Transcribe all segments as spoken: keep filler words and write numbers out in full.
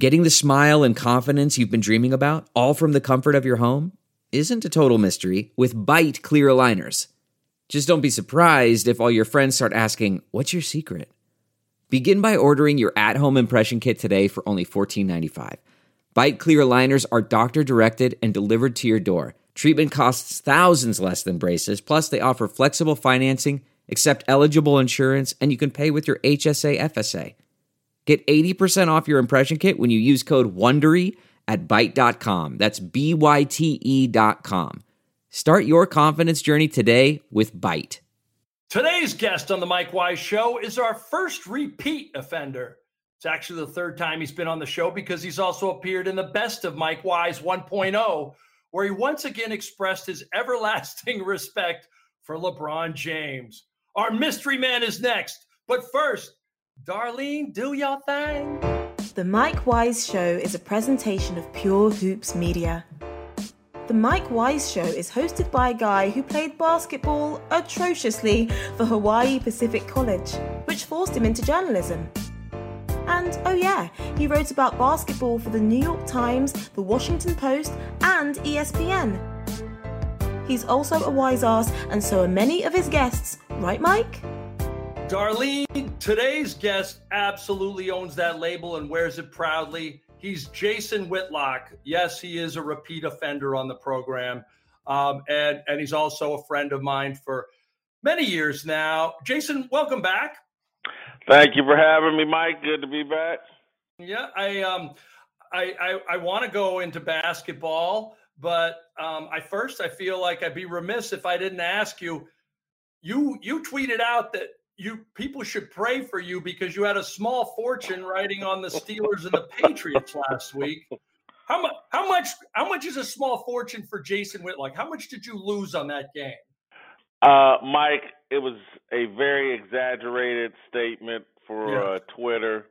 Getting the smile and confidence you've been dreaming about, all from the comfort of your home, isn't a total mystery with Byte clear aligners. Just don't be surprised if all your friends start asking, "What's your secret?" Begin by ordering your at-home impression kit today for only fourteen ninety-five. Byte clear aligners are doctor-directed and delivered to your door. Treatment costs thousands less than braces, plus they offer flexible financing, accept eligible insurance, and you can pay with your H S A F S A. Get eighty percent off your impression kit when you use code WONDERY at byte dot com. That's B Y T E dot com. Start your confidence journey today with Byte. Today's guest on the Mike Wise Show is our first repeat offender. It's actually the third time he's been on the show because he's also appeared in the Best of Mike Wise one point oh, where he once again expressed his everlasting respect for LeBron James. Our mystery man is next. But first, Darlene, do your thing. The Mike Wise Show is a presentation of Pure Hoops Media. The Mike Wise Show is hosted by a guy who played basketball atrociously for Hawaii Pacific College, which forced him into journalism. And, oh yeah, he wrote about basketball for the New York Times, the Washington Post, and E S P N. He's also a wise ass, and so are many of his guests. Right, Mike? Darlene, today's guest absolutely owns that label and wears it proudly. He's Jason Whitlock. Yes, he is a repeat offender on the program. Um, and, and he's also a friend of mine for many years now. Jason, welcome back. Thank you for having me, Mike. Good to be back. Yeah, I um, I I, I want to go into basketball, but um, I first I feel like I'd be remiss if I didn't ask you. You you tweeted out that you people should pray for you because you had a small fortune riding on the Steelers and the Patriots last week. How much? How much? How much is a small fortune for Jason Whitlock? How much did you lose on that game? Uh, Mike, it was a very exaggerated statement for Yeah. uh, Twitter.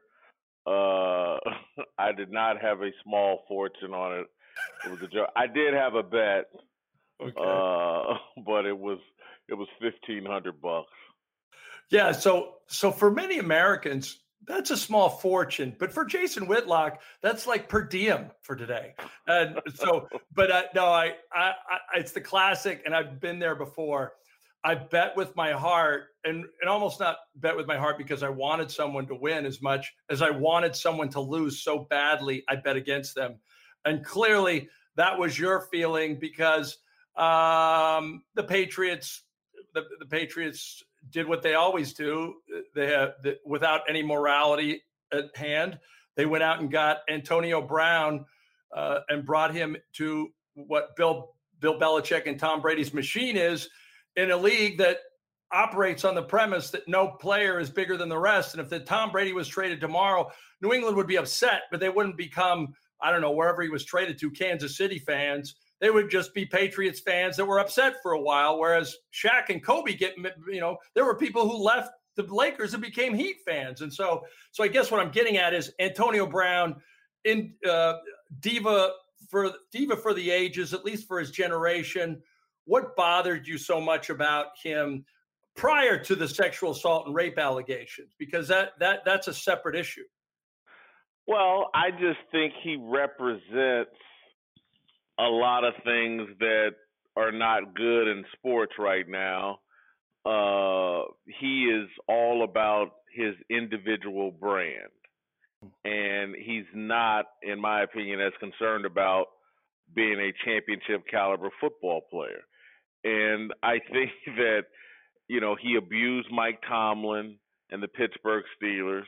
Uh, I did not have a small fortune on it. It was a joke. I did have a bet, Okay. uh, but it was it was fifteen hundred bucks. Yeah, so so for many Americans, that's a small fortune, but for Jason Whitlock, that's like per diem for today. And so, but uh, no, I, I, I, it's the classic, and I've been there before. I bet with my heart, and and almost not bet with my heart because I wanted someone to win as much as I wanted someone to lose so badly. I bet against them, and clearly that was your feeling because um, the Patriots, the, the Patriots. did what they always do. They have, the, without any morality at hand, they went out and got Antonio Brown uh, and brought him to what Bill Bill Belichick and Tom Brady's machine is in a league that operates on the premise that no player is bigger than the rest. And if the Tom Brady was traded tomorrow, New England would be upset, but they wouldn't become, I don't know, wherever he was traded to, Kansas City fans. They would just be Patriots fans that were upset for a while, whereas Shaq and Kobe get, you know, there were people who left the Lakers and became Heat fans. And so, so I guess what I'm getting at is Antonio Brown, in uh, diva for diva for the ages, at least for his generation. What bothered you so much about him prior to the sexual assault and rape allegations? Because that that that's a separate issue. Well, I just think he represents a lot of things that are not good in sports right now. Uh, he is all about his individual brand. And he's not, in my opinion, as concerned about being a championship caliber football player. And I think that, you know, he abused Mike Tomlin and the Pittsburgh Steelers.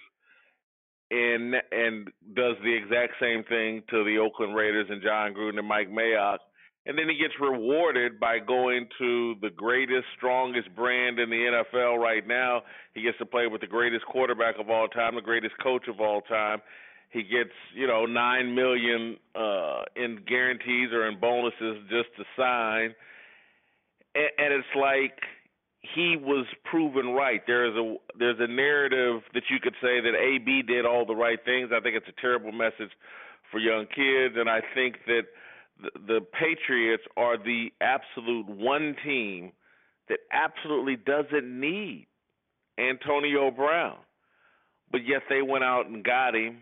And and does the exact same thing to the Oakland Raiders and John Gruden and Mike Mayock. And then he gets rewarded by going to the greatest, strongest brand in the N F L right now. He gets to play with the greatest quarterback of all time, the greatest coach of all time. He gets, you know, nine million dollars uh, in guarantees or in bonuses just to sign. And, and it's like he was proven right. There's a there's a narrative that you could say that A B did all the right things. I think it's a terrible message for young kids, and I think that the, the Patriots are the absolute one team that absolutely doesn't need Antonio Brown, but yet they went out and got him.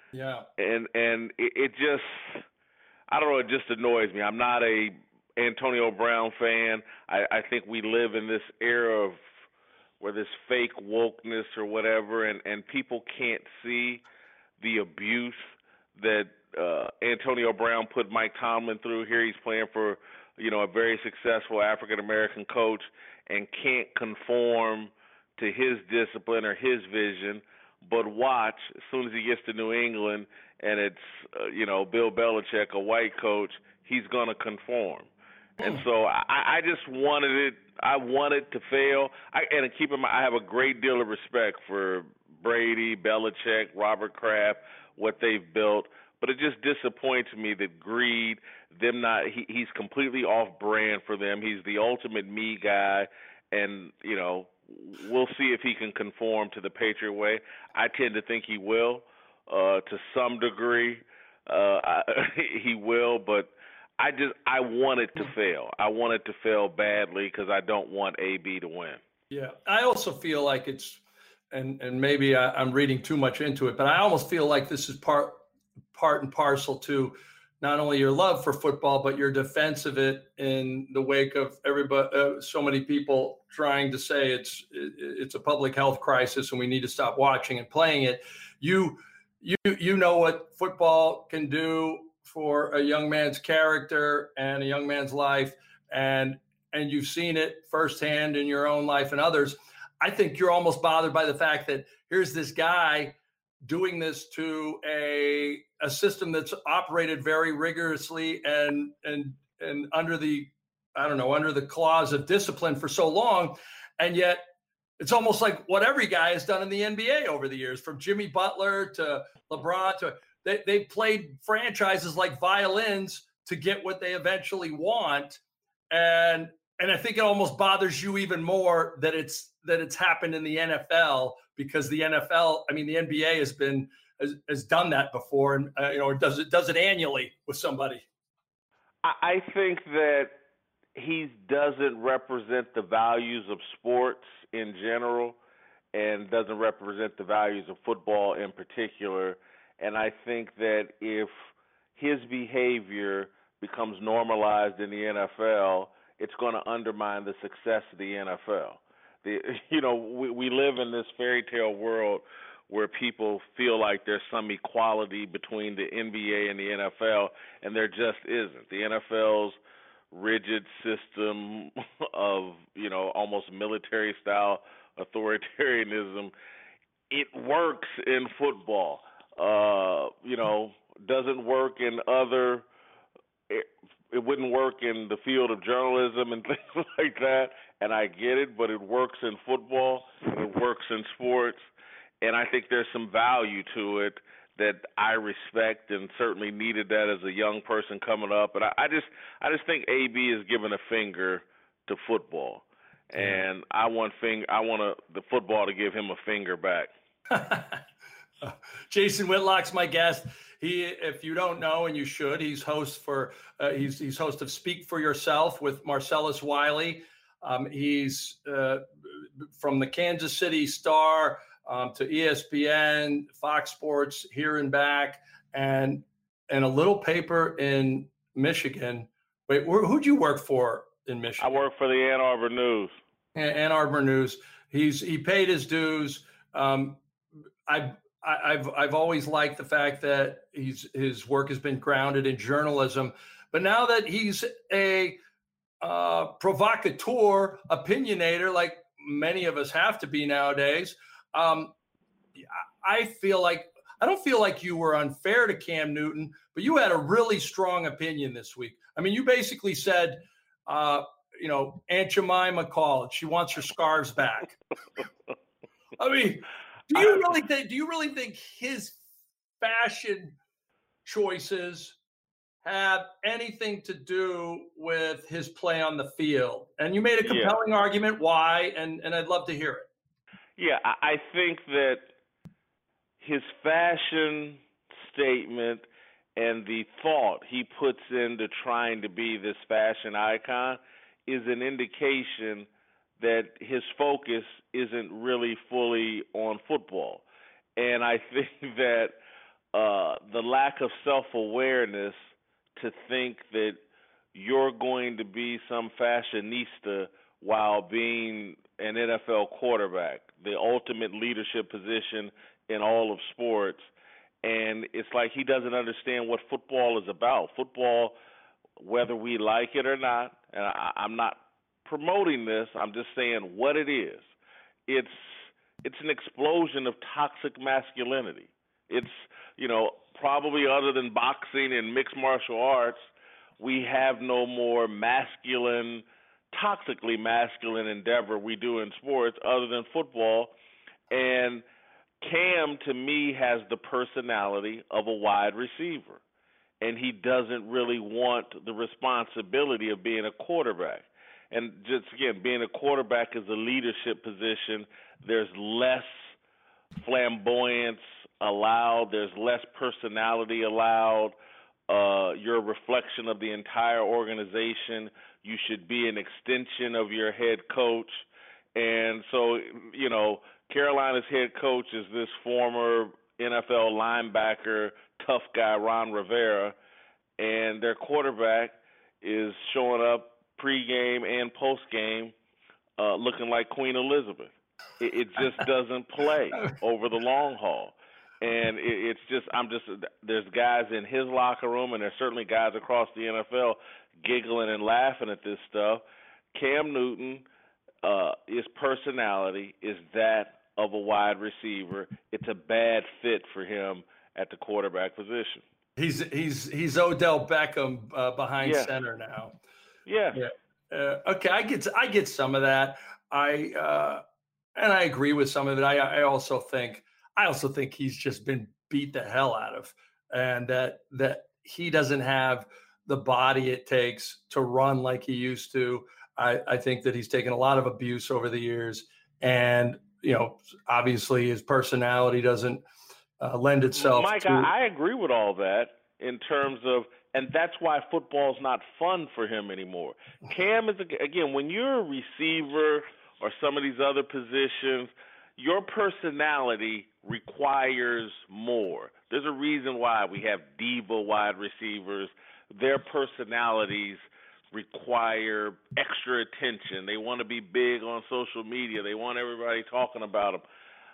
Yeah. And and it, it just, I don't know, it just annoys me. I'm not a Antonio Brown fan. I, I think we live in this era of where this fake wokeness or whatever, and, and people can't see the abuse that uh, Antonio Brown put Mike Tomlin through. Here he's playing for, you know, a very successful African American coach and can't conform to his discipline or his vision. But watch, as soon as he gets to New England and it's, uh, you know, Bill Belichick, a white coach, he's going to conform. And so I, I just wanted it. I wanted to fail. I, and keep in mind, I have a great deal of respect for Brady, Belichick, Robert Kraft, what they've built. But it just disappoints me that greed, them not. He, he's completely off brand for them. He's the ultimate me guy, and you know, we'll see if he can conform to the Patriot way. I tend to think he will, uh, to some degree. Uh, I, he will, but. I just I want it to fail. I want it to fail badly because I don't want A B to win. Yeah, I also feel like it's, and and maybe I, I'm reading too much into it, but I almost feel like this is part part and parcel to not only your love for football, but your defense of it in the wake of everybody, uh, so many people trying to say it's it, it's a public health crisis and we need to stop watching and playing it. You you you know what football can do for a young man's character and a young man's life, and and you've seen it firsthand in your own life and others. I think you're almost bothered by the fact that here's this guy doing this to a a system that's operated very rigorously and and and under the I don't know under the clause of discipline for so long, and yet it's almost like what every guy has done in the N B A over the years, from Jimmy Butler to LeBron to They they played franchises like violins to get what they eventually want, and and I think it almost bothers you even more that it's that it's happened in the N F L, because the N F L, I mean, the N B A has been has, has done that before, and uh, you know, it does it does it annually with somebody. I think that he doesn't represent the values of sports in general, and doesn't represent the values of football in particular. And I think that if his behavior becomes normalized in the N F L, it's going to undermine the success of the N F L. The, you know, we, we live in this fairy tale world where people feel like there's some equality between the N B A and the N F L, and there just isn't. The N F L's rigid system of, you know, almost military-style authoritarianism, it works in football. Uh, you know, doesn't work in other, it, it wouldn't work in the field of journalism and things like that, and I get it, but it works in football, it works in sports, and I think there's some value to it that I respect and certainly needed that as a young person coming up. And I, I just I just think A B is giving a finger to football, and I want finger I want a, the football to give him a finger back. Jason Whitlock's my guest. He, if you don't know, and you should, he's host for uh, he's he's host of Speak for Yourself with Marcellus Wiley. Um, he's uh, from the Kansas City Star um, to E S P N, Fox Sports, here and back, and and a little paper in Michigan. Wait, where, who'd you work for in Michigan? I work for the Ann Arbor News. Ann Arbor News. He's he paid his dues. Um, I. I've I've always liked the fact that he's his work has been grounded in journalism, but now that he's a uh, provocateur, opinionator, like many of us have to be nowadays, um, I feel like I don't feel like you were unfair to Cam Newton, but you had a really strong opinion this week. I mean, you basically said, uh, you know, Aunt Jemima called; she wants her scarves back. I mean. Do you really think? Do you really think his fashion choices have anything to do with his play on the field? And you made a compelling yeah. argument why, and, and I'd love to hear it. Yeah, I think that his fashion statement and the thought he puts into trying to be this fashion icon is an indication that his focus isn't really fully on football. And I think that uh, the lack of self-awareness to think that you're going to be some fashionista while being an N F L quarterback, the ultimate leadership position in all of sports. And it's like he doesn't understand what football is about. Football, whether we like it or not, and I, I'm not promoting this, I'm just saying what it is. It's it's an explosion of toxic masculinity. It's, you know, probably other than boxing and mixed martial arts, we have no more masculine, toxically masculine endeavor we do in sports other than football. And Cam, to me, has the personality of a wide receiver, and he doesn't really want the responsibility of being a quarterback. And just, again, being a quarterback is a leadership position. There's less flamboyance allowed. There's less personality allowed. Uh, you're a reflection of the entire organization. You should be an extension of your head coach. And so, you know, Carolina's head coach is this former N F L linebacker, tough guy, Ron Rivera, and their quarterback is showing up pregame and postgame uh, looking like Queen Elizabeth. It, it just doesn't play over the long haul. And it, it's just, I'm just, there's guys in his locker room, and there's certainly guys across the N F L giggling and laughing at this stuff. Cam Newton, uh, his personality is that of a wide receiver. It's a bad fit for him at the quarterback position. He's he's he's Odell Beckham uh, behind yeah. center now. Yeah. yeah. Uh, okay, I get I get some of that. I uh, and I agree with some of it. I I also think I also think he's just been beat the hell out of, and that that he doesn't have the body it takes to run like he used to. I, I think that he's taken a lot of abuse over the years, and you know, obviously his personality doesn't uh, lend itself. Mike, to... I, I agree with all that in terms of, and that's why football's not fun for him anymore. Cam is, again, when you're a receiver or some of these other positions, your personality requires more. There's a reason why we have diva wide receivers. Their personalities require extra attention. They want to be big on social media. They want everybody talking about them.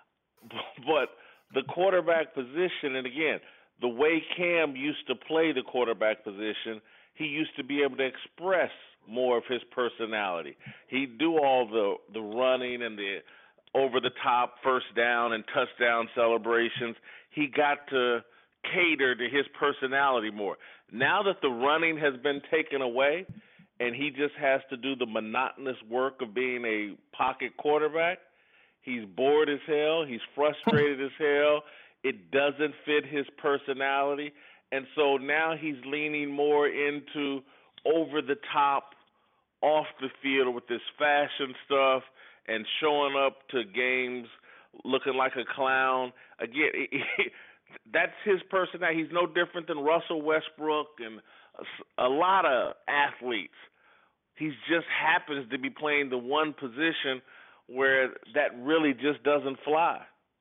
But the quarterback position, and again, the way Cam used to play the quarterback position, he used to be able to express more of his personality. He'd do all the, the running and the over-the-top first down and touchdown celebrations. He got to cater to his personality more. Now that the running has been taken away and he just has to do the monotonous work of being a pocket quarterback, he's bored as hell. He's frustrated as hell. It doesn't fit his personality. And so now he's leaning more into over-the-top, off the field with this fashion stuff and showing up to games looking like a clown. Again, it, it, that's his personality. He's no different than Russell Westbrook and a, a lot of athletes. He just happens to be playing the one position where that really just doesn't fly.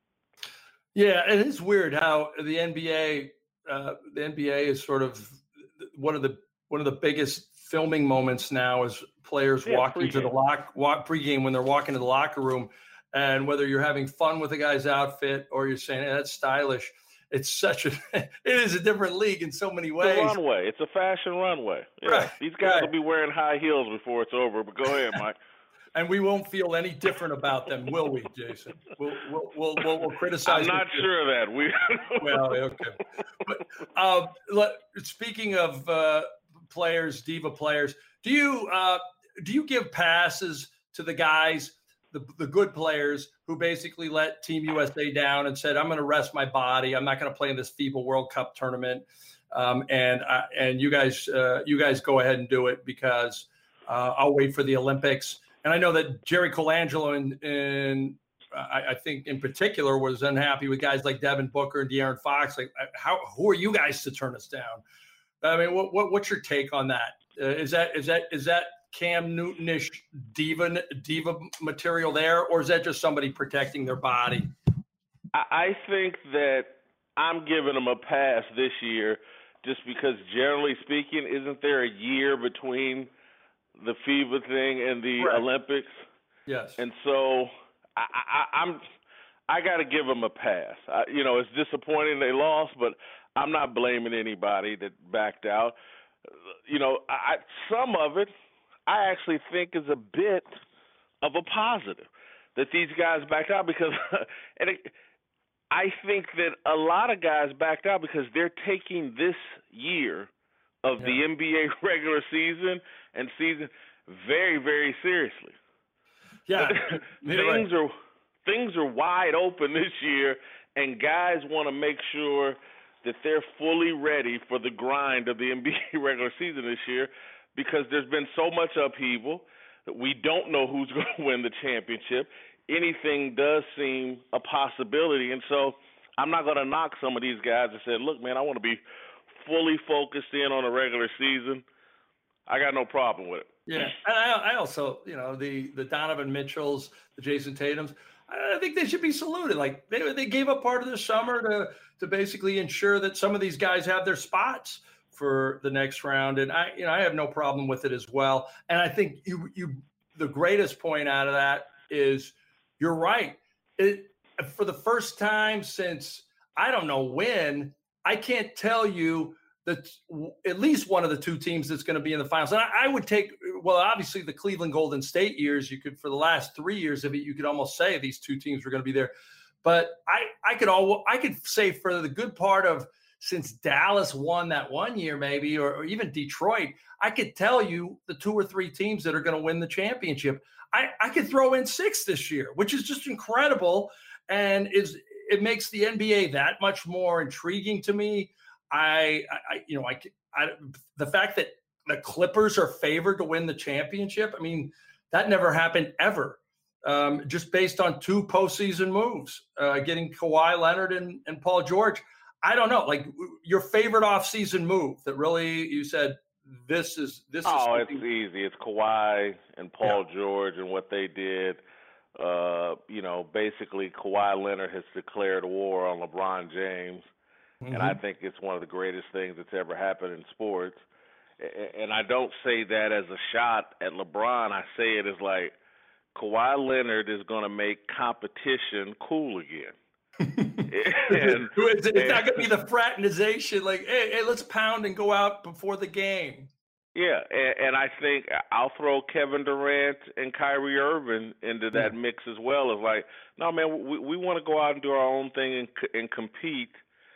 Yeah, and it's weird how the N B A, uh, the N B A is sort of one of the one of the biggest filming moments now is players yeah, walking to the lock walk pregame when they're walking to the locker room, and whether you're having fun with the guy's outfit or you're saying, hey, that's stylish. It's such a it is a different league in so many ways. It's a runway. It's a fashion runway. Yeah. Right. These guys right. will be wearing high heels before it's over. But go ahead, Mike. And we won't feel any different about them, will we, Jason? We'll we'll we'll, we'll, we'll criticize. I'm not sure of that. We well, okay. But, uh, let, speaking of uh, players, diva players, do you uh, do you give passes to the guys, the the good players who basically let Team U S A down and said, "I'm going to rest my body. I'm not going to play in this FIBA World Cup tournament," um, and uh, and you guys uh, you guys go ahead and do it because uh, I'll wait for the Olympics. And I know that Jerry Colangelo, in, in I, I think in particular, was unhappy with guys like Devin Booker and De'Aaron Fox. Like, how who are you guys to turn us down? I mean, what, what what's your take on that? Uh, is that is that is that Cam Newton-ish diva diva material there, or is that just somebody protecting their body? I think that I'm giving them a pass this year just because, generally speaking, isn't there a year between the FIBA thing and the Correct. Olympics? Yes. And so I, I, I'm I got to give them a pass. I, you know, it's disappointing they lost, but I'm not blaming anybody that backed out. You know, I, some of it I actually think is a bit of a positive that these guys backed out because and it, I think that a lot of guys backed out because they're taking this year of yeah. the N B A regular season and season very, very seriously. Yeah, things right. are things are wide open this year, and guys want to make sure that they're fully ready for the grind of the N B A regular season this year because there's been so much upheaval that we don't know who's going to win the championship. Anything does seem a possibility, and so I'm not going to knock some of these guys that said, look, man, I want to be fully focused in on a regular season. I got no problem with it. Yeah, and I, I also, you know, the the Donovan Mitchells, the Jason Tatums, I think they should be saluted. Like they they gave up part of the summer to to basically ensure that some of these guys have their spots for the next round, and I, you know, I have no problem with it as well. And I think you you the greatest point out of that is you're right. It, for the first time since I don't know when, I can't tell you that at least one of the two teams that's going to be in the finals. And I, I would take, well, obviously the Cleveland Golden State years, you could, for the last three years of it, you could almost say these two teams were going to be there. But I, I could all, I could say for the good part of since Dallas won that one year, maybe, or, or even Detroit, I could tell you the two or three teams that are going to win the championship. I, I could throw in six this year, which is just incredible. And is it makes the N B A that much more intriguing to me. I, I you know, I, I, the fact that the Clippers are favored to win the championship, I mean, that never happened ever. Um, just based on two postseason moves, uh, getting Kawhi Leonard and, and Paul George. I don't know, like your favorite offseason move that really you said this is this. Oh, is it's easy. It's Kawhi and Paul yeah. George and what they did. Uh, you know, basically Kawhi Leonard has declared war on LeBron James. Mm-hmm. And I think it's one of the greatest things that's ever happened in sports. And I don't say that as a shot at LeBron. I say it as like Kawhi Leonard is going to make competition cool again. and, it's it's and, not going to be the fraternization like, hey, hey, let's pound and go out before the game. Yeah, and, and I think I'll throw Kevin Durant and Kyrie Irving into that yeah. mix as well. As like, no, man, we, we want to go out and do our own thing and, and compete.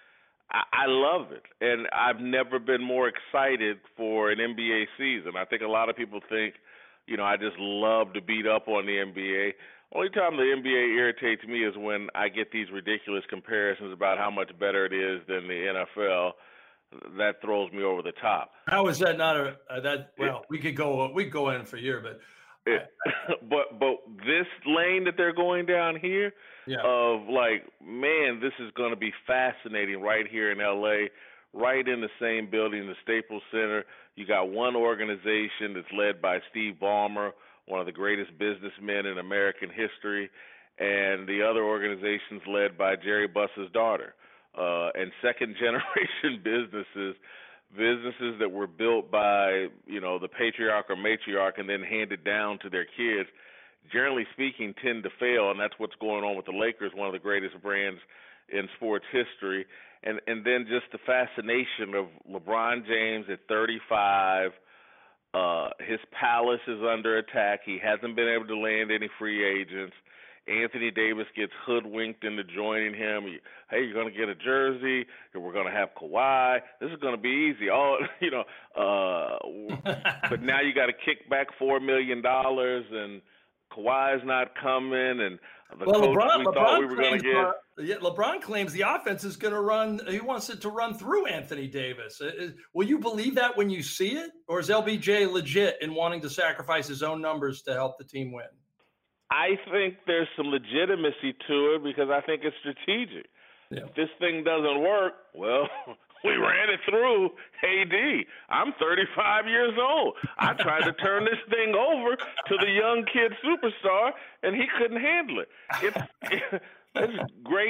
I love it, and I've never been more excited for an N B A season. I think a lot of people think, you know, I just love to beat up on the N B A. Only time the N B A irritates me is when I get these ridiculous comparisons about how much better it is than the N F L. That throws me over the top. How is that not a uh, that? Well, we could go we could go in for a year, but it, but but this lane that they're going down here. Yeah. Of like, man, this is going to be fascinating right here in L A, right in the same building, the Staples Center. You got one organization that's led by Steve Ballmer, one of the greatest businessmen in American history, and the other organization's led by Jerry Buss's daughter. Uh, and second-generation businesses, businesses that were built by, you know, the patriarch or matriarch and then handed down to their kids, generally speaking, tend to fail, and that's what's going on with the Lakers, one of the greatest brands in sports history. And and then just the fascination of LeBron James at thirty-five. Uh, his palace is under attack. He hasn't been able to land any free agents. Anthony Davis gets hoodwinked into joining him. Hey, you're going to get a jersey. We're going to have Kawhi. This is going to be easy. Oh, you know, uh, but now you got to kick back four million dollars and Kawhi's not coming, and the well, coach LeBron, we LeBron thought we were going to get. Uh, yeah, LeBron claims the offense is going to run. He wants it to run through Anthony Davis. Is, will you believe that when you see it, or is L B J legit in wanting to sacrifice his own numbers to help the team win? I think there's some legitimacy to it because I think it's strategic. Yeah. If this thing doesn't work, well, we ran it through A D. I'm thirty-five years old. I tried to turn this thing over to the young kid superstar, and he couldn't handle it. It's, it's great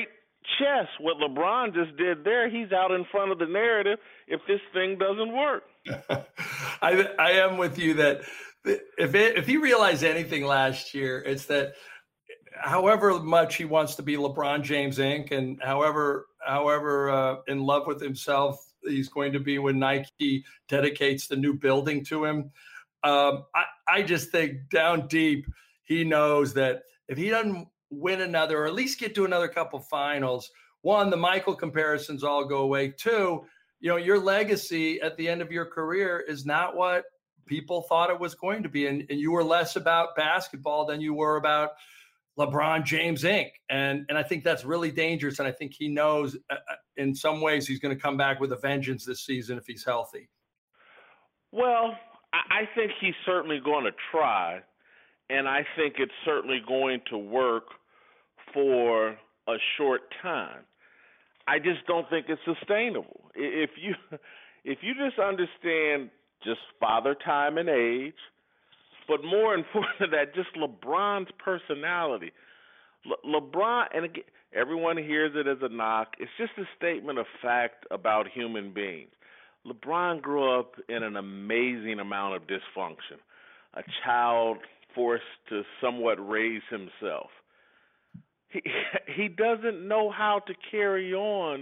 chess. What LeBron just did there, he's out in front of the narrative if this thing doesn't work. I I am with you that if it, if he realized anything last year, it's that however much he wants to be LeBron James Incorporated and however however uh, in love with himself he's going to be when Nike dedicates the new building to him, um, I, I just think down deep he knows that if he doesn't win another or at least get to another couple finals, one, the Michael comparisons all go away. Two, you know, your legacy at the end of your career is not what people thought it was going to be. And, and you were less about basketball than you were about LeBron James Incorporated. And, and I think that's really dangerous. And I think he knows uh, in some ways he's going to come back with a vengeance this season if he's healthy. Well, I think he's certainly going to try. And I think it's certainly going to work for a short time. I just don't think it's sustainable. If you if you just understand just father time and age, but more important than that, just LeBron's personality. Le- LeBron, and again, everyone hears it as a knock. It's just a statement of fact about human beings. LeBron grew up in an amazing amount of dysfunction, a child forced to somewhat raise himself. He he doesn't know how to carry on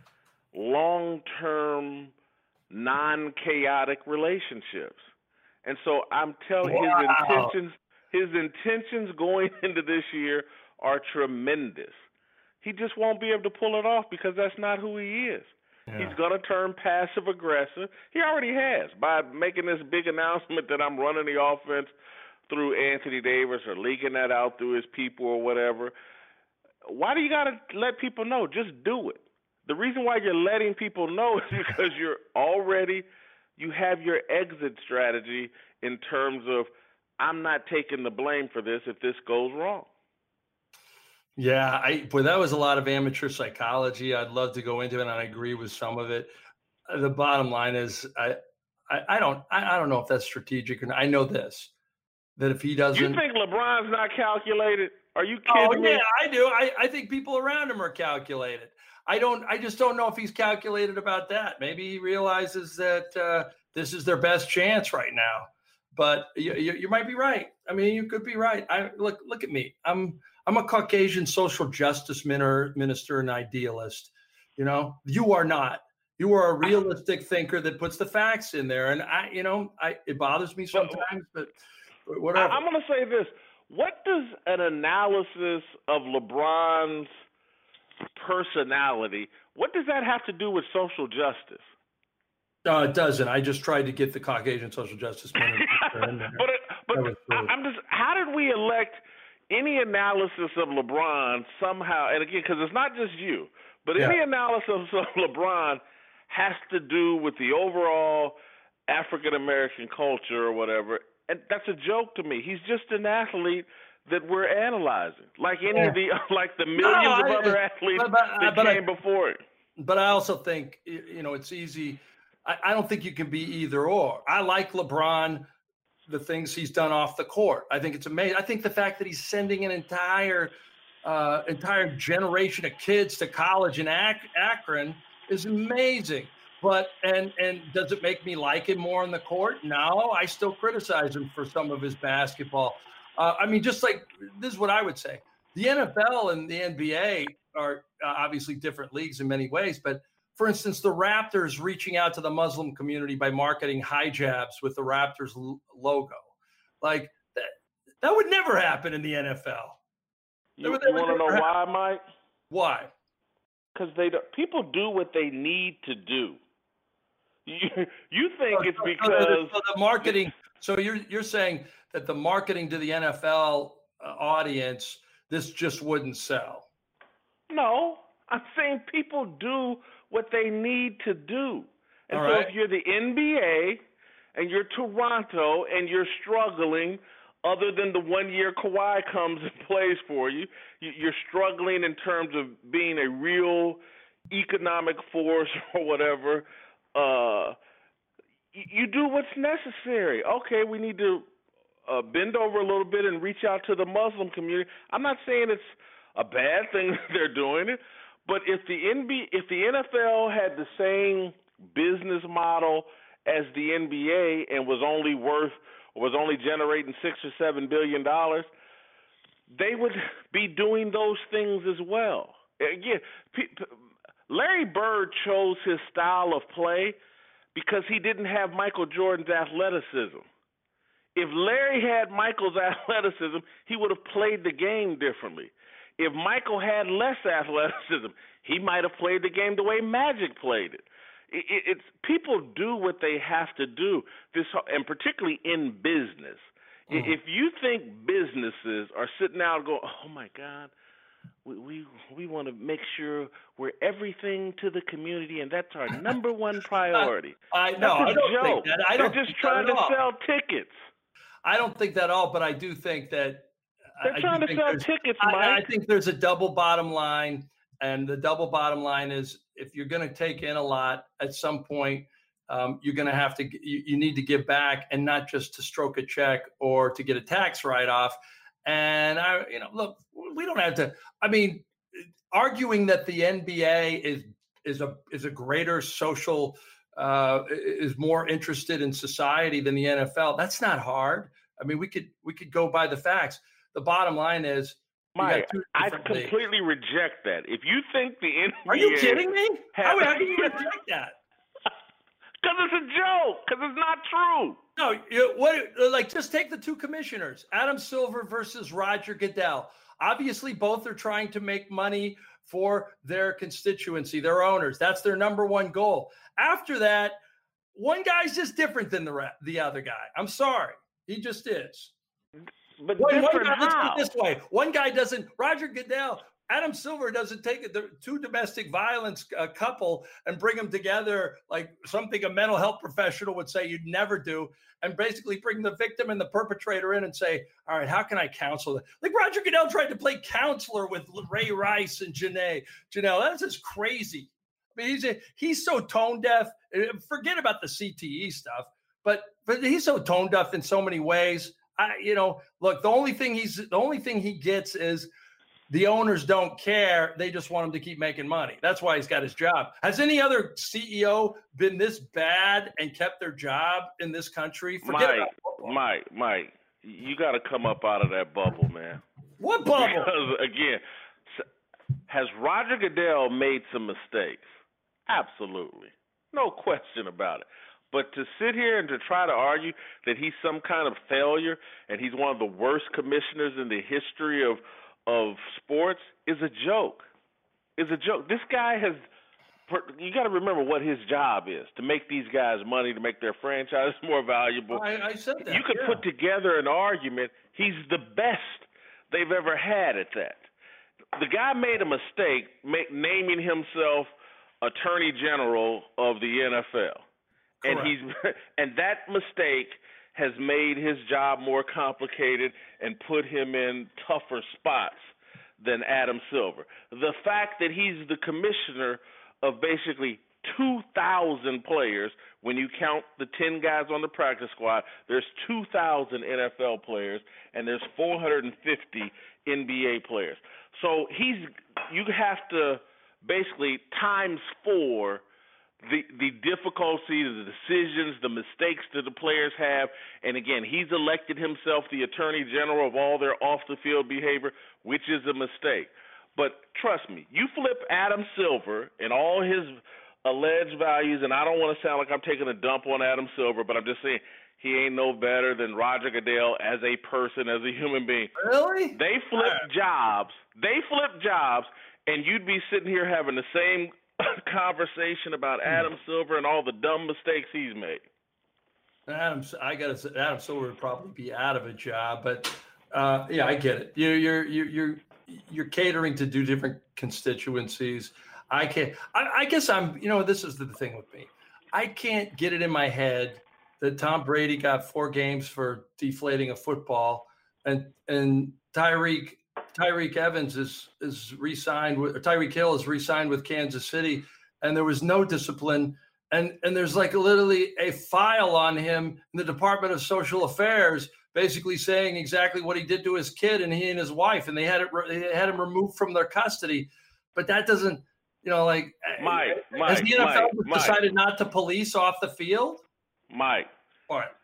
long-term, non-chaotic relationships. And so I'm telling you, wow. his intentions his intentions going into this year are tremendous. He just won't be able to pull it off because that's not who he is. Yeah. He's going to turn passive-aggressive. He already has by making this big announcement that I'm running the offense through Anthony Davis or leaking that out through his people or whatever. Why do you got to let people know? Just do it. The reason why you're letting people know is because you're already, you have your exit strategy in terms of, I'm not taking the blame for this if this goes wrong. Yeah, I boy, that was a lot of amateur psychology. I'd love to go into it, and I agree with some of it. The bottom line is, I, I, I don't, I, I don't know if that's strategic or not. I know this, that if he doesn't, you think LeBron's not calculated? Are you kidding oh, me? Yeah, I do. I, I think people around him are calculated. I don't. I just don't know if he's calculated about that. Maybe he realizes that uh, this is their best chance right now. But you, you, you might be right. I mean, you could be right. I look. Look at me. I'm. I'm a Caucasian social justice minister and idealist. You know, you are not. You are a realistic thinker that puts the facts in there. And I, you know, I it bothers me sometimes, but whatever. I'm going to say this. What does an analysis of LeBron's personality, what does that have to do with social justice? No, it doesn't. I just tried to get the Caucasian social justice minister in there. But, it, but I'm just, how did we elect any analysis of LeBron somehow, and again, because it's not just you, but yeah. any analysis of LeBron has to do with the overall African-American culture or whatever, and that's a joke to me. He's just an athlete that we're analyzing, like any yeah. of the, like the millions no, I, of other athletes but, but, that but came I, before him. But I also think, you know, it's easy. I, I don't think you can be either or. I like LeBron, the things he's done off the court. I think it's amazing. I think the fact that he's sending an entire uh, entire generation of kids to college in Ak- Akron is amazing. But and and does it make me like him more on the court? No, I still criticize him for some of his basketball. Uh, I mean, just like this is what I would say. The N F L and the N B A are uh, obviously different leagues in many ways, but for instance, the Raptors reaching out to the Muslim community by marketing hijabs with the Raptors l- logo. Like that, that would never happen in the N F L. You, you want to know happen. why, Mike? Why? Because they do, people do what they need to do. You, you think so, it's because so the, so the marketing. So you're you're saying that the marketing to the N F L uh, audience, this just wouldn't sell. No, I'm saying people do what they need to do. And All so right. if you're the N B A and you're Toronto and you're struggling, other than the one year Kawhi comes and plays for you, you're struggling in terms of being a real economic force or whatever, uh, you do what's necessary. Okay, we need to uh, bend over a little bit and reach out to the Muslim community. I'm not saying it's a bad thing that they're doing it, But if the N B A, if the N F L had the same business model as the N B A and was only worth was only generating six or seven billion dollars, they would be doing those things as well. Again, Larry Bird chose his style of play because he didn't have Michael Jordan's athleticism. If Larry had Michael's athleticism, he would have played the game differently. If Michael had less athleticism, he might have played the game the way Magic played it. it, it it's people do what they have to do. This, and particularly in business. Mm. If you think businesses are sitting out and going, "Oh my God, we we we want to make sure we're everything to the community, and that's our number one priority." I know. I don't joke. think that. I don't They're just trying to all. sell tickets. I don't think that at all, but I do think that they're I trying to sell tickets, Mike. I, I think there's a double bottom line, and the double bottom line is if you're going to take in a lot at some point, um, you're going to have to you, you need to give back, and not just to stroke a check or to get a tax write-off. And I, you know, look, we don't have to. I mean, arguing that the N B A is is a is a greater social. Uh, is more interested in society than the N F L. That's not hard. I mean, we could we could go by the facts. The bottom line is, Mike, I completely leagues. reject that. If you think the N B A, are you kidding me? Has, how, how can you reject that? Because it's a joke. Because it's not true. No, you, what? Like, just take the two commissioners, Adam Silver versus Roger Goodell. Obviously, both are trying to make money for their constituency, their owners. That's their number one goal. After that, one guy's just different than the re- the other guy. I'm sorry. He just is. But one, different one guy, how? let's put it this way. One guy doesn't, Roger Goodell, Adam Silver doesn't take it, the two domestic violence uh, couple and bring them together like something a mental health professional would say you'd never do, and basically bring the victim and the perpetrator in and say, all right, how can I counsel them? Like Roger Goodell tried to play counselor with Ray Rice and Janae. Janelle, that's just crazy. I mean, he's a, he's so tone deaf. Forget about the C T E stuff, but but he's so tone deaf in so many ways. I, you know, look, the only thing he's the only thing he gets is the owners don't care. They just want him to keep making money. That's why he's got his job. Has any other C E O been this bad and kept their job in this country? Forget Mike, about football. Mike, Mike, you got to come up out of that bubble, man. What bubble? Because again, has Roger Goodell made some mistakes? Absolutely. No question about it. But to sit here and to try to argue that he's some kind of failure and he's one of the worst commissioners in the history of of sports is a joke. Is a joke. This guy has – you got to remember what his job is, to make these guys money, to make their franchise more valuable. I, I said that. You could yeah. put together an argument he's the best they've ever had at that. The guy made a mistake make, naming himself Attorney General of the N F L. Correct. And he's and that mistake has made his job more complicated and put him in tougher spots than Adam Silver. The fact that he's the commissioner of basically two thousand players, when you count the ten guys on the practice squad, there's two thousand N F L players, and there's four hundred fifty N B A players. So he's you have to basically times four the the difficulty, the decisions, the mistakes that the players have. And again, he's elected himself the attorney general of all their off-the-field behavior, which is a mistake. But trust me, you flip Adam Silver and all his alleged values, and I don't want to sound like I'm taking a dump on Adam Silver, but I'm just saying he ain't no better than Roger Goodell as a person, as a human being. Really? They flip jobs. They flip jobs, and you'd be sitting here having the same conversation about Adam Silver and all the dumb mistakes he's made. Adam, I got to. Adam Silver would probably be out of a job, but uh, yeah, I get it. You're you're you're you're you're catering to do different constituencies. I can't. I, I guess I'm. You know, this is the thing with me. I can't get it in my head that Tom Brady got four games for deflating a football, and and Tyreek. Tyreek Evans is is re-signed with or Tyreek Hill is re-signed with Kansas City, and there was no discipline, and and there's like literally a file on him in the Department of Social Affairs, basically saying exactly what he did to his kid and he and his wife, and they had it they had him removed from their custody. But that doesn't You know, like Mike, Mike, has the N F L Mike, decided Mike. not to police off the field? Mike. All right.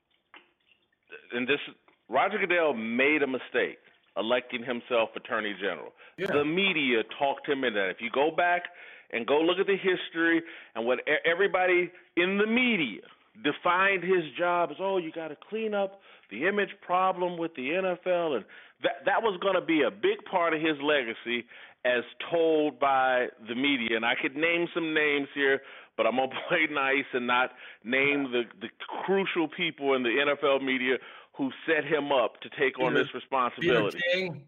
And this Roger Goodell made a mistake electing himself Attorney General. Yeah. The media talked him into that. If you go back and go look at the history and what everybody in the media defined his job as, oh, you got to clean up the image problem with the N F L, and that that was going to be a big part of his legacy as told by the media. And I could name some names here, but I'm going to play nice and not name the, the crucial people in the N F L media who set him up to take on Peter, this responsibility. Peter King.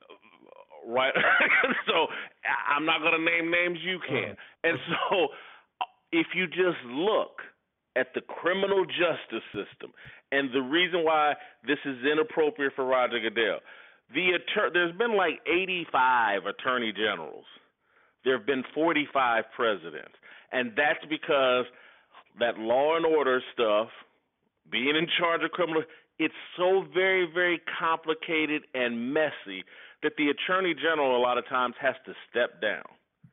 Right. So I'm not going to name names, you can. And so if you just look at the criminal justice system and the reason why this is inappropriate for Roger Goodell, the attor- there's been like eighty-five attorney generals. There have been forty-five presidents. And that's because that law and order stuff, being in charge of criminal, it's so very, very complicated and messy that the attorney general a lot of times has to step down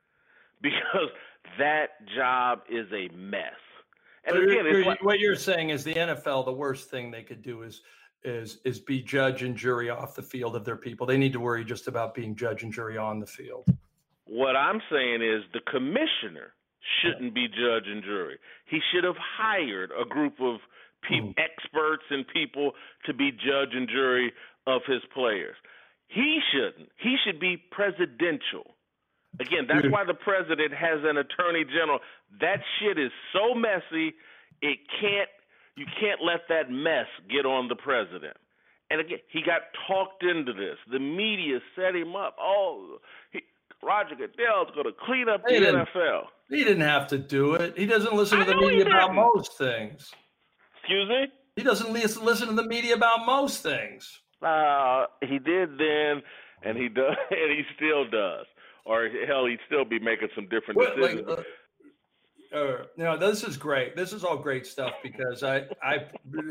because that job is a mess. And But again, you're, it's like, what you're saying is the N F L, the worst thing they could do is is is be judge and jury off the field of their people. They need to worry just about being judge and jury on the field. what I'm saying is the commissioner shouldn't be judge and jury. He should have hired a group of pe- mm. experts and people to be judge and jury of his players. He shouldn't. He should be presidential. Again, that's why the president has an attorney general. That shit is so messy, it can't. You can't let that mess get on the president. And again, he got talked into this. The media set him up. Oh, he, Roger Goodell's going to clean up the N F L. He didn't have to do it. He doesn't listen to the media about most things. Excuse me? He doesn't listen to the media about most things. Uh, he did then, and he does, and he still does. Or hell, he'd still be making some different well, decisions. Like, uh, uh, you know, this is great. This is all great stuff because I, I,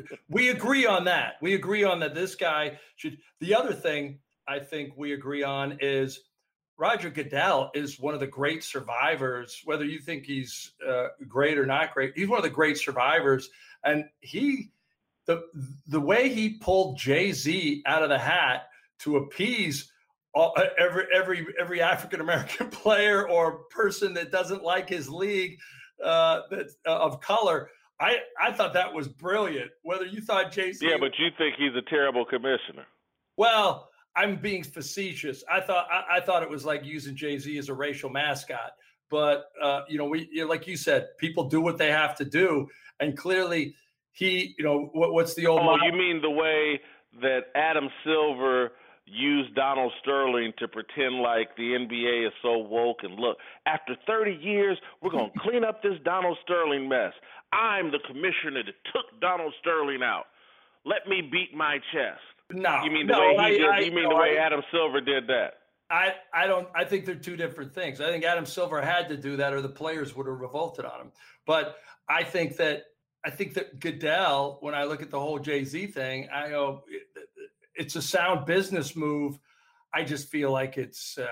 we agree on that. We agree on that. This guy should. The other thing I think we agree on is Roger Goodell is one of the great survivors. Whether you think he's uh, great or not great, he's one of the great survivors. And he, the the way he pulled Jay-Z out of the hat to appease all, every every every African American player or person that doesn't like his league uh, that uh, of color, I I thought that was brilliant. Whether you thought Jay-Z, yeah, but you think he's a terrible commissioner. Well, I'm being facetious. I thought I, I thought it was like using Jay-Z as a racial mascot. But uh, you know, we like you said, people do what they have to do, and clearly he, you know, what, what's the old? Oh, model? You mean the way that Adam Silver used Donald Sterling to pretend like the N B A is so woke and look, after thirty years, we're going to clean up this Donald Sterling mess. I'm the commissioner that took Donald Sterling out. Let me beat my chest. No, you mean the no, way he I, did? I, You mean no, the way I, Adam Silver did that? I, I don't. I think they're two different things. I think Adam Silver had to do that, or the players would have revolted on him. But I think that I think that Goodell, when I look at the whole Jay-Z thing, I go, it, it's a sound business move. I just feel like it's. Uh,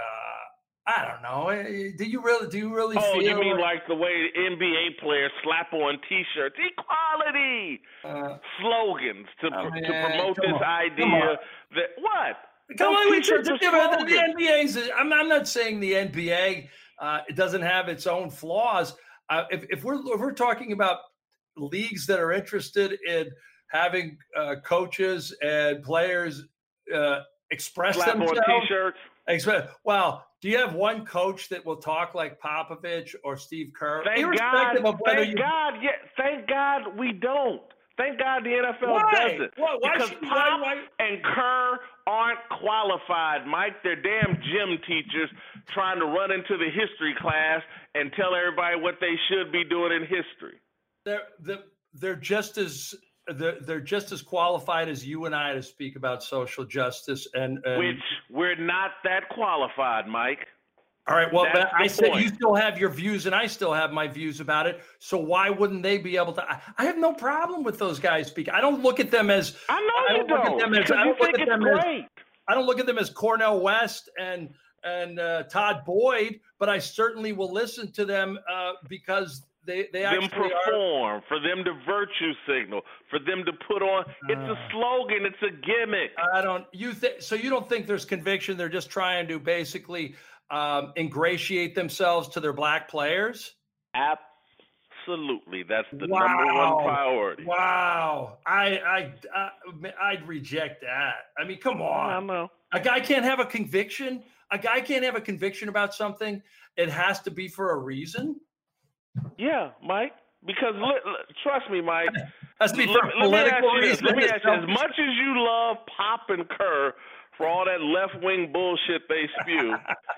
I don't know. Do you really? Do you really? Oh, feel you mean like, like the way N B A players slap on T-shirts, equality uh, slogans to oh, to man, promote this on, idea that what? Come Those on, T-shirts the, the, the N B A is. I'm, I'm not saying the N B A uh, it doesn't have its own flaws. Uh, if, if we're if we're talking about leagues that are interested in having uh, coaches and players uh, express slap themselves, on T-shirts. Express, well, do you have one coach that will talk like Popovich or Steve Kerr? Thank God. Thank you, God. Yeah. Thank God we don't. Thank God the N F L why? doesn't. Why? Why because should, Pop why, why? and Kerr aren't qualified, Mike. They're damn gym teachers trying to run into the history class and tell everybody what they should be doing in history. They're they're, they're just as they're, they're just as qualified as you and I to speak about social justice, and, and which we're not that qualified, Mike. All right. Well, That's I said point. You still have your views, and I still have my views about it. So why wouldn't they be able to? I, I have no problem with those guys speaking. I don't look at them as. I know I you don't. Look don't. at them as, I don't you look think at it's them great. as. I don't look at them as Cornell West and and uh, Todd Boyd, but I certainly will listen to them uh, because they they them actually perform, are, for them to virtue signal, for them to put on. It's a slogan. It's a gimmick. I don't. You think so? You don't think there's conviction? They're just trying to basically um, ingratiate themselves to their black players. Absolutely, that's the wow. number one priority. Wow, I, I, I, I'd reject that. I mean, come on. I know. A guy can't have a conviction. A guy can't have a conviction about something. It has to be for a reason. Yeah, Mike. Because li- li- trust me, Mike. Has to be for let, political let me ask you this. reasons. Let me ask you, as much as you love Pop and Kerr for all that left-wing bullshit they spew,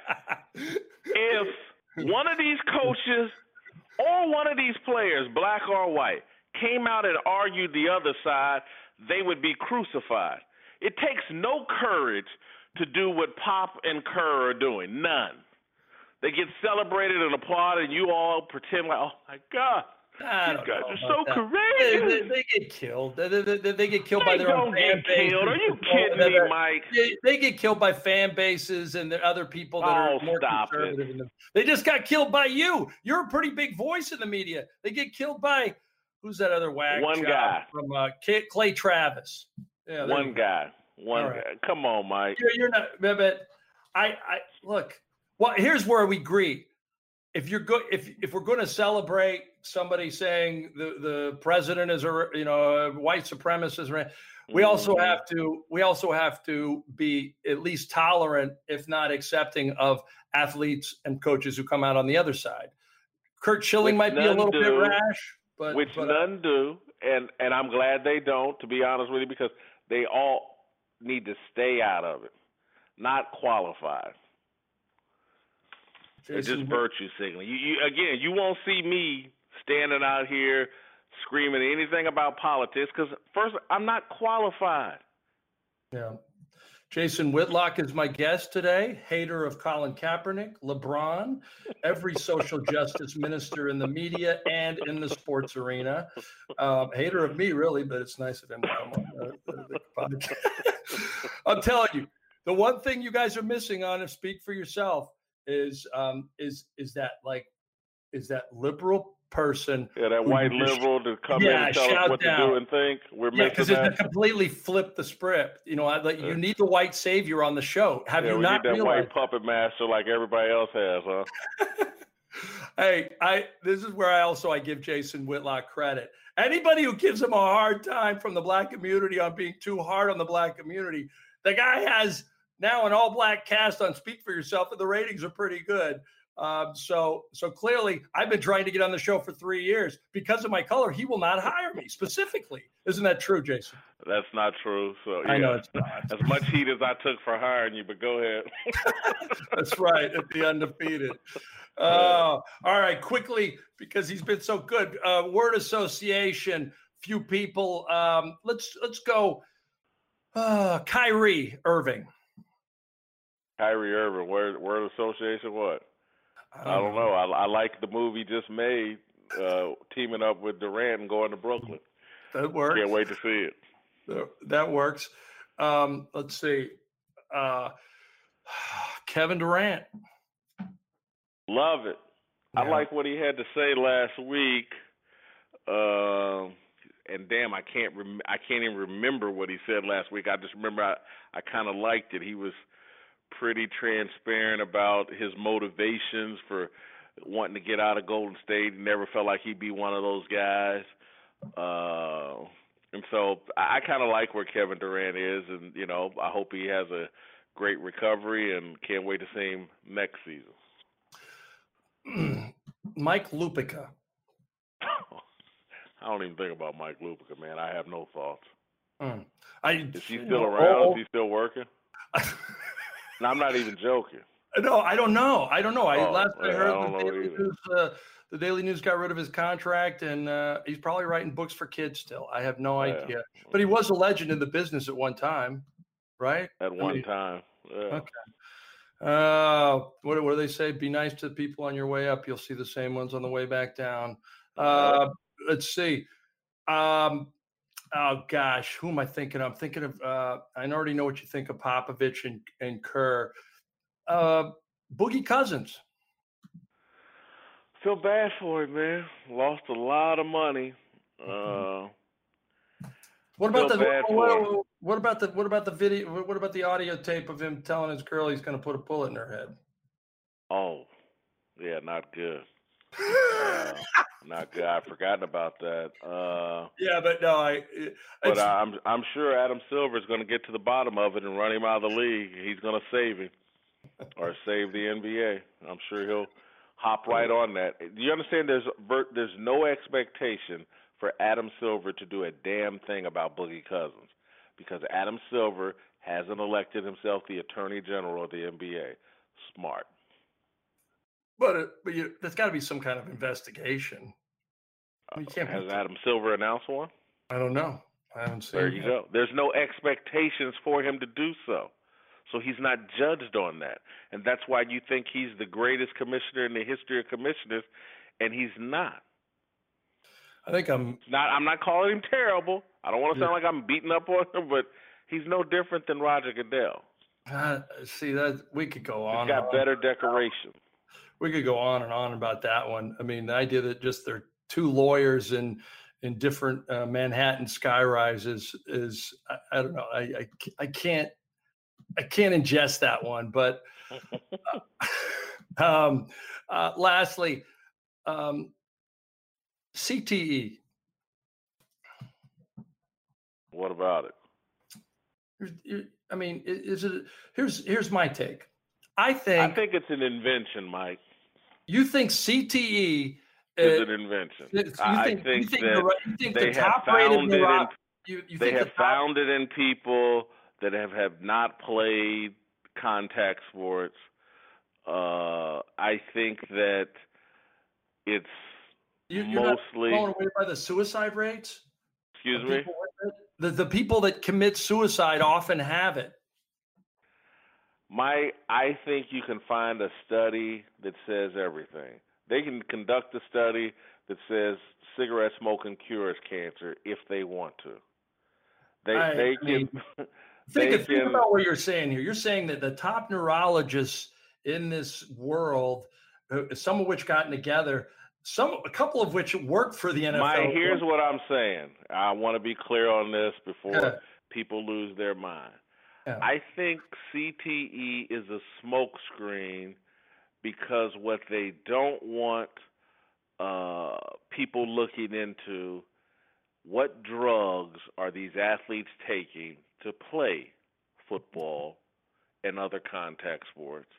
if one of these coaches or one of these players, black or white, came out and argued the other side, they would be crucified. It takes no courage to do what Pop and Kerr are doing. None. They get celebrated and applauded, and you all pretend like, oh, my God. I These guys are so that. courageous. They, they, they get killed. They, they, they, they get killed they by their own fan bases. Are you kidding me, Mike? They, they get killed by fan bases and the other people that oh, are more stop conservative. It. In them. They just got killed by you. You're a pretty big voice in the media. They get killed by who's that other whack? One guy from uh, Clay Travis. Yeah, One guy. One right. guy. Come on, Mike. You're, you're not. But I, I look. Well, here's where we agree. If you're good, if if we're going to celebrate somebody saying the, the president is a you know a white supremacist, we also mm-hmm. have to we also have to be at least tolerant, if not accepting, of athletes and coaches who come out on the other side. Curt Schilling which might be a little do, bit rash, but which but, none uh, do, and and I'm glad they don't. To be honest with you, because they all need to stay out of it, not qualified. It's just virtue signaling. You, you again, you won't see me standing out here screaming anything about politics because first, I'm not qualified. Yeah. Jason Whitlock is my guest today. Hater of Colin Kaepernick, LeBron, every social justice minister in the media and in the sports arena. Um, hater of me, really, but it's nice of him to come on the, the podcast. I'm telling you, the one thing you guys are missing on, and speak for yourself, is um is is that like is that liberal person yeah that white liberal to come yeah, in and tell us what down. to do and think we're yeah because it's completely flipped the script. You know, I, like, you need the white savior on the show. Have yeah, you we not need that realized white puppet master like everybody else has, huh? Hey, I this is where I also I give Jason Whitlock credit. Anybody who gives him a hard time from the black community on being too hard on the black community, the guy has now an all-black cast on Speak for Yourself, and the ratings are pretty good. Um, so, so clearly, I've been trying to get on the show for three years because of my color. He will not hire me specifically. Isn't that true, Jason? That's not true. So yeah. I know it's not. As much heat as I took for hiring you, but go ahead. That's right. At the undefeated. Uh, all right, quickly, because he's been so good. Uh, word association. Few people. Um, let's let's go. Uh, Kyrie Irving. Kyrie Irving, word, word association, what? I don't know. I, I like the movie just made, uh, teaming up with Durant and going to Brooklyn. That works. Can't wait to see it. That works. Um, let's see. Uh, Kevin Durant. Love it. Yeah. I like what he had to say last week. Uh, and damn, I can't rem- I can't even remember what he said last week. I just remember I, I kind of liked it. He was pretty transparent about his motivations for wanting to get out of Golden State. He never felt like he'd be one of those guys. Uh, and so I, I kind of like where Kevin Durant is, and, you know, I hope he has a great recovery and can't wait to see him next season. Mike Lupica. I don't even think about Mike Lupica, man. I have no thoughts. Mm. I, is he still around? Oh, is he still working? And I'm not even joking. No, I don't know. I don't know. I oh, last I heard I the Daily News, uh, the Daily News got rid of his contract, and uh, he's probably writing books for kids still. I have no yeah. idea. But he was a legend in the business at one time, right? At one I mean, time. Yeah. Okay. Uh, what, what do they say? Be nice to the people on your way up. You'll see the same ones on the way back down. Uh, let's see. Um, oh, gosh. Who am I thinking of? I'm thinking of uh, – I already know what you think of Popovich and, and Kerr. uh, Boogie Cousins. Feel bad for him, man. Lost a lot of money. Uh, what about the bad what, what about the what about the video? What about the audio tape of him telling his girl he's going to put a bullet in her head? Oh, yeah, not good. uh, not good. I've forgotten about that. Uh, yeah, but no, I. But I'm I'm sure Adam Silver is going to get to the bottom of it and run him out of the league. He's going to save him or save the N B A. I'm sure he'll hop right on that. Do you understand? There's there's no expectation for Adam Silver to do a damn thing about Boogie Cousins because Adam Silver hasn't elected himself the Attorney General of the N B A. Smart. But, it, but you, there's got to be some kind of investigation. You can't Has Adam Silver announced one? I don't know. I haven't seen. There you go. There's no expectations for him to do so. So he's not judged on that. And that's why you think he's the greatest commissioner in the history of commissioners, and he's not. I think I'm not I'm not calling him terrible. I don't want to sound like I'm beating up on him, but he's no different than Roger Goodell. Uh, see, that we could go on. He's got better decoration. We could go on and on about that one. I mean, the idea that just they're two lawyers in in different uh, Manhattan skyrises is I, I don't know. I, I I can't I can't ingest that one. But uh, um, uh, lastly, um, C T E. What about it? You're, you're, I mean, is it? Here's here's my take. I think I think it's an invention, Mike. You think C T E is uh, an invention? You think, I think, think you think that the, you think they the have found it in, you, you they think have the top, found it in people that have, have not played contact sports. Uh, I think that it's you, mostly you're not blown away by the suicide rates. Excuse the me. People, the the people that commit suicide often have it. My, I think you can find a study that says everything. They can conduct a study that says cigarette smoking cures cancer if they want to. They, I, they I can. Mean, they think, can, think about what you're saying here. You're saying that the top neurologists in this world, some of which gotten together, some a couple of which worked for the N F L. My, here's what I'm saying. I want to be clear on this before yeah. people lose their mind. Yeah. I think C T E is a smokescreen because what they don't want uh, people looking into, what drugs are these athletes taking to play football and other contact sports,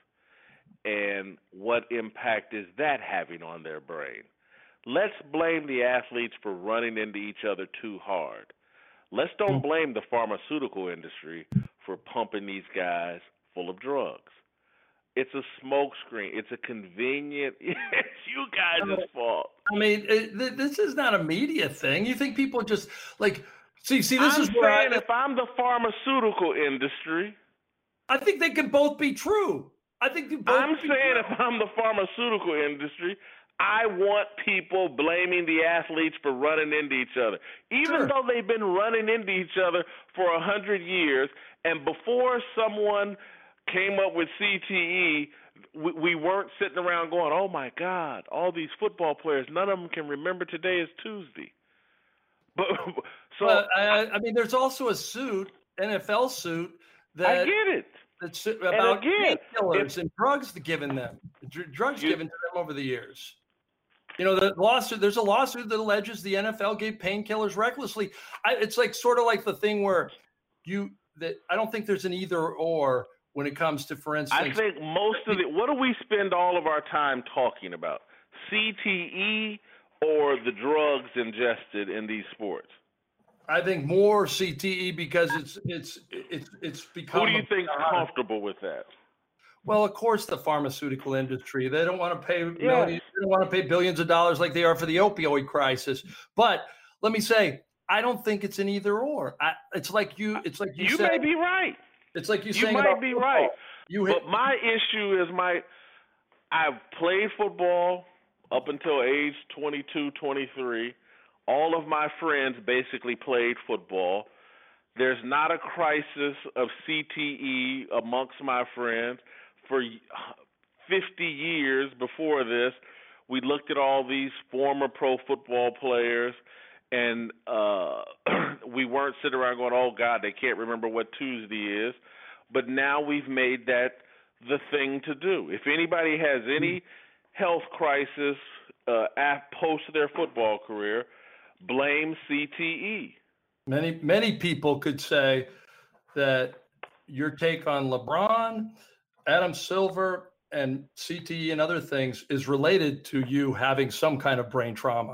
and what impact is that having on their brain? Let's blame the athletes for running into each other too hard. Let's don't blame the pharmaceutical industry for pumping these guys full of drugs. It's a smokescreen. It's a convenient. It's you guys' fault. I mean, it, th- this is not a media thing. You think people just like see? See, this I'm is where saying I, if I'm the pharmaceutical industry, I think they can both be true. I think they both I'm be saying true. if I'm the pharmaceutical industry, I want people blaming the athletes for running into each other, even sure. though they've been running into each other for a hundred years. And before someone came up with C T E, we, we weren't sitting around going, "Oh my God, all these football players, none of them can remember today is Tuesday." But so well, I, I mean, there's also a suit, N F L suit that I get it. That's about again, painkillers and drugs given them, drugs given to them over the years. You know, the lawsuit, there's a lawsuit that alleges the N F L gave painkillers recklessly. I, it's like sort of like the thing where you, that I don't think there's an either or when it comes to, for instance. I think most of it, what do we spend all of our time talking about? C T E or the drugs ingested in these sports? I think more C T E because it's, it's, it's, it's become. Who do you think's comfortable with that? Well, of course, the pharmaceutical industry. They don't want to pay yes. millions, they don't want to pay billions of dollars like they are for the opioid crisis. But let me say, I don't think it's an either or. I, it's like you. It's like you. You said, may be right. It's like you. You saying might about be football. right. You hit, but my issue is my. I've played football up until age twenty-two, twenty-three. All of my friends basically played football. There's not a crisis of C T E amongst my friends. for fifty years before this, we looked at all these former pro football players, and uh, we weren't sitting around going, oh, God, they can't remember what Tuesday is. But now we've made that the thing to do. If anybody has any health crisis uh, post their football career, blame C T E. Many, many people could say that your take on LeBron, Adam Silver, and C T E and other things is related to you having some kind of brain trauma.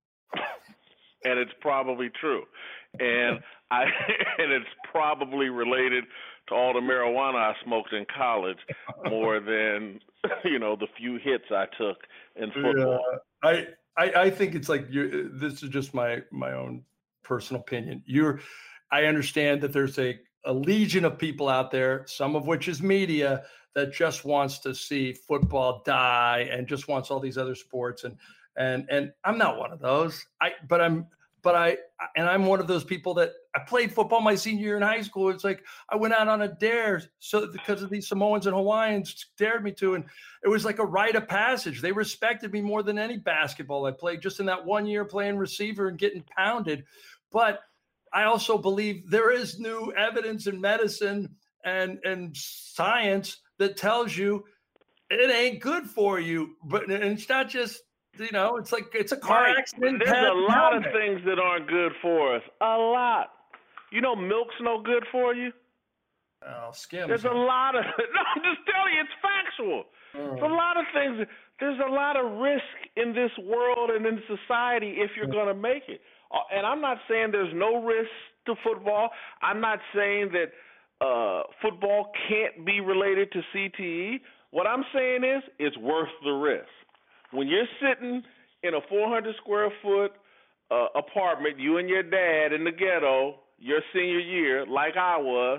And it's probably true. And I and it's probably related to all the marijuana I smoked in college more than, you know, the few hits I took in football. Yeah, I, I I think it's like you this is just my my own personal opinion. You're I understand that there's a, a legion of people out there, some of which is media, that just wants to see football die and just wants all these other sports. And and and I'm not one of those. I but I'm But I, and I'm one of those people that I played football my senior year in high school. It's like I went out on a dare so because of these Samoans and Hawaiians dared me to. And it was like a rite of passage. They respected me more than any basketball I played just in that one year playing receiver and getting pounded. But I also believe there is new evidence in medicine and, and science that tells you it ain't good for you. But and it's not just, you know, it's like it's a car right. accident. There's a lot helmet. of things that aren't good for us. A lot. You know, milk's no good for you. Oh, skim. There's a lot of. No, I'm just telling you, it's factual. Oh. There's a lot of things. There's a lot of risk in this world and in society if you're going to make it. And I'm not saying there's no risk to football. I'm not saying that uh, football can't be related to C T E. What I'm saying is it's worth the risk. When you're sitting in a four hundred square foot uh, apartment, you and your dad in the ghetto, your senior year, like I was,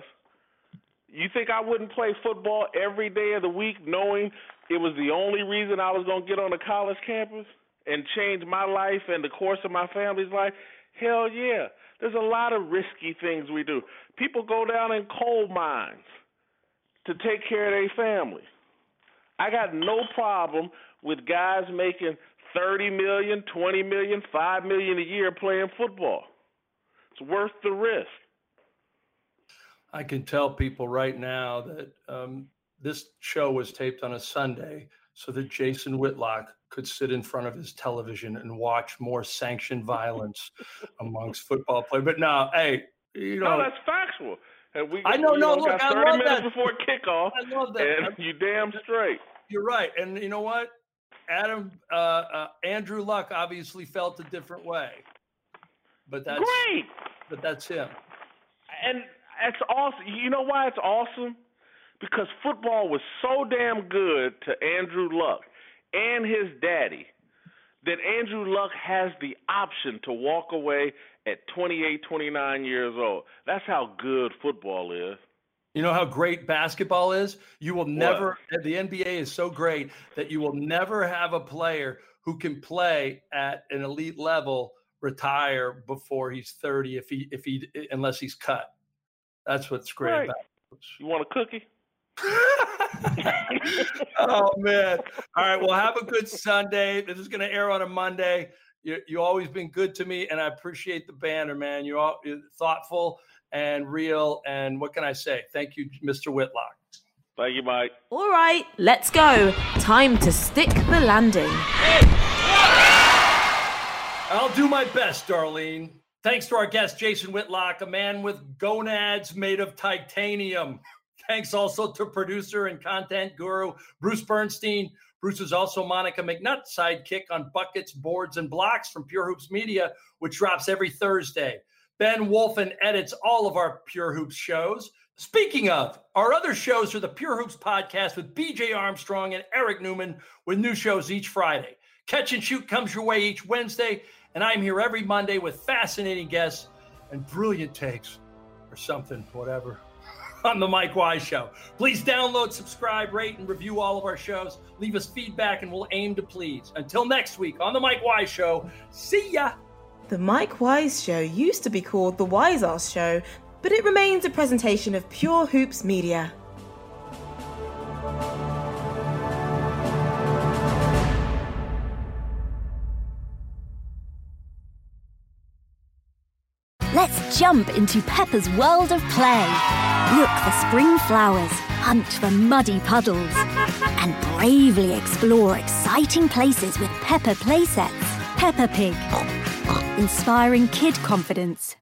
you think I wouldn't play football every day of the week knowing it was the only reason I was going to get on a college campus and change my life and the course of my family's life? Hell yeah. There's a lot of risky things we do. People go down in coal mines to take care of their family. I got no problem with guys making thirty million dollars, twenty million dollars, five million dollars a year playing football. It's worth the risk. I can tell people right now that um, this show was taped on a Sunday so that Jason Whitlock could sit in front of his television and watch more sanctioned violence amongst football players. But no, hey, you know. No, that's factual. And we, I know, we no, got look, thirty I love minutes that. before kickoff. I love that. And you damn straight. You're right. And you know what? Adam, uh, uh, Andrew Luck obviously felt a different way. But that's great. But that's him. And it's awesome. You know why it's awesome? Because football was so damn good to Andrew Luck and his daddy that Andrew Luck has the option to walk away at twenty-eight, twenty-nine years old. That's how good football is. You know how great basketball is? You will never, what? The N B A is so great that you will never have a player who can play at an elite level retire before he's thirty if he if he unless he's cut. That's what's great right. about it. You want a cookie? Oh man. All right, well, have a good Sunday. This is going to air on a Monday. You you always been good to me, and I appreciate the banner, man. You're, all, you're thoughtful and real, and what can I say? Thank you, Mister Whitlock. Thank you, Mike. All right, let's go. Time to stick the landing. I'll do my best, Darlene. Thanks to our guest, Jason Whitlock, a man with gonads made of titanium. Thanks also to producer and content guru, Bruce Bernstein. Bruce is also Monica McNutt's sidekick on Buckets, Boards, and Blocks from Pure Hoops Media, which drops every Thursday. Ben Wolfen edits all of our Pure Hoops shows. Speaking of, our other shows are the Pure Hoops podcast with B J Armstrong and Eric Newman with new shows each Friday. Catch and Shoot comes your way each Wednesday, and I'm here every Monday with fascinating guests and brilliant takes or something, whatever, on The Mike Wise Show. Please download, subscribe, rate, and review all of our shows. Leave us feedback, and we'll aim to please. Until next week on The Mike Wise Show, see ya! The Mike Wise Show used to be called The Wise Ass Show, but it remains a presentation of Pure Hoops Media. Let's jump into Peppa's world of play. Look for spring flowers, hunt for muddy puddles, and bravely explore exciting places with Peppa playsets. Peppa Pig, inspiring kid confidence.